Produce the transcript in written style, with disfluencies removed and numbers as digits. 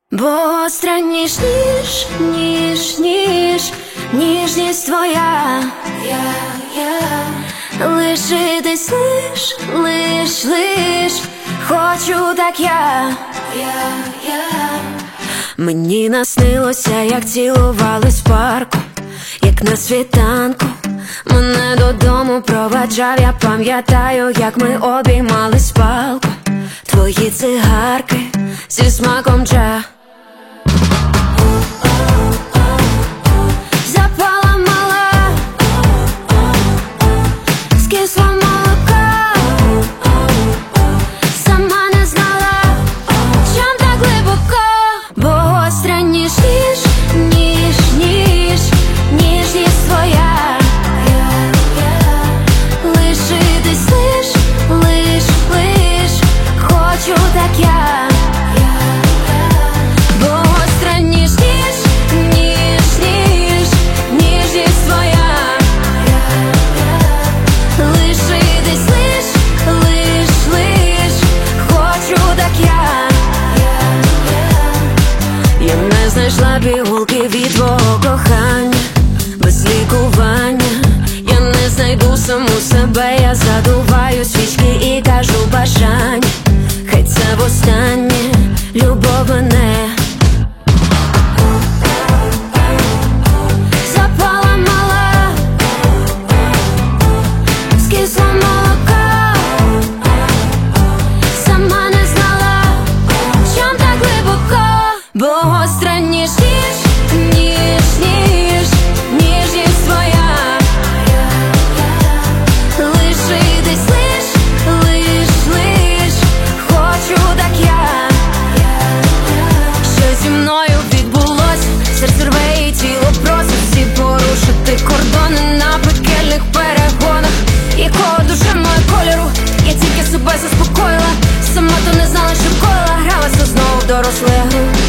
Бо гостра ніжність твоя, лишитись лиш хочу так я. Мені наснилося, як цілувались в парку, як на світанку мене додому проваджав. Я пам'ятаю, як ми обіймались палку, твої цигарки зі смаком джа. Запала мала, скисло молоко, сама не знала, чом так глибоко. Бо гостра ніжність твоя, лишитись лиш хочу так я. Бо гостра ніжність твоя, лишитись лиш хочу так я. Я не знайшла пігулки від твого кохання, без лікування я не знайду саму себе. Я задуваю свічки і кажу бажання, хай це востаннє, любов мене. Запала мала, скисло молоко, сама не знала, чом так глибоко. Бо гостра ніжність твоя, лишитись лиш хочу так я. Що зі мною відбулось, серце рве і тіло просить всі порушити кордони на пекельних перегонах. Якого душа моє кольору, я тільки себе заспокоїла, сама то не знала, що коїла, гралася знову в дорослу гру.